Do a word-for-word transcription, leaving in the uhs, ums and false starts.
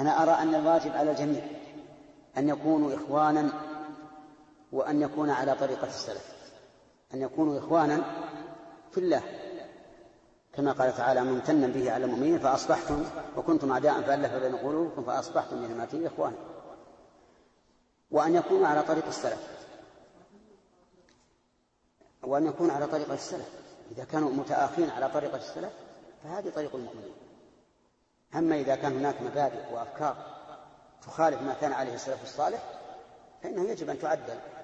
أنا أرى أن الواجب على الجميع أن يكونوا إخوانا، وأن يكون على طريقة السلف، أن يكونوا إخوانا في الله، كما قال تعالى: ممتنا به على المؤمنين فأصبحتم وكنتم أعداء فألف بين قلوبكم فأصبحتم بنعمته إخوانا، وأن يكونوا على طريق السلف، وأن يكون على طريقة السلف. إذا كانوا متآخين على طريقة السلف فهذه طريق المؤمنين. أما إذا كان هناك مبادئ وأفكار تخالف ما كان عليه السلف الصالح فإنه يجب أن تعدل.